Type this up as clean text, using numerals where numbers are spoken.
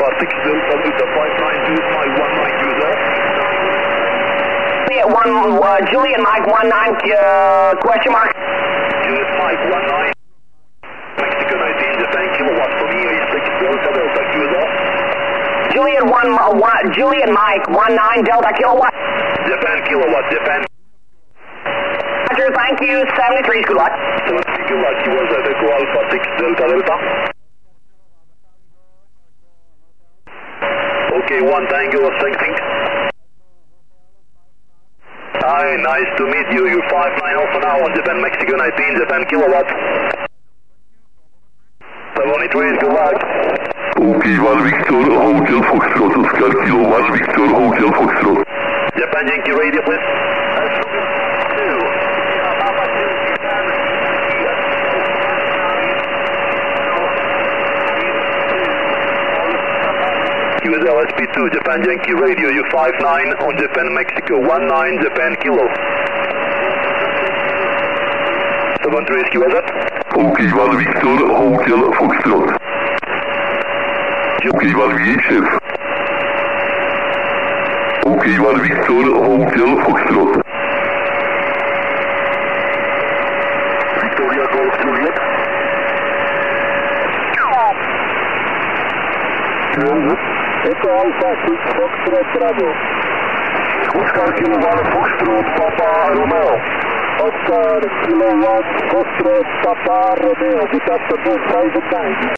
Alpha 6 Delta Delta 59 Juliet Mike 19 user. Juliet Mike 19 question mark. Juliet Mike 19 Mexico 19 Japan kilowatt from EA6 Delta Delta user. Juliet Mike 19 Delta kilowatt. Japan kilowatt, Japan. Roger, thank you. 73 good luck. 73 good luck. You was at Echo Alpha 6 Delta Delta. Okay, 1 Tango expecting. Hi, nice to meet you. You 59 Alpha now on Japan Mexico 19 Japan kilowatt. 73 good luck. Okay, 1 Victor Hotel Foxtrot Oscar Kilo 1 Victor Hotel Foxtrot. Japan Yankee radio please. QSL SP2 Japan Yankee radio, you 59 on Japan Mexico 19 Japan kilo. 73 is QSL. Okay, 1 Victor Hotel Foxtrot. Okay, 1 VHF. Okay, 1 Victor Hotel Foxtrot. Victoria Golf Juliet. Echo Alpha 6 Foxtrot Bravo. Oscar Kilo 1 Foxtrot Papa Romeo. Oscar Kilo 1 Foxtrot Papa Romeo. Detectable private 9.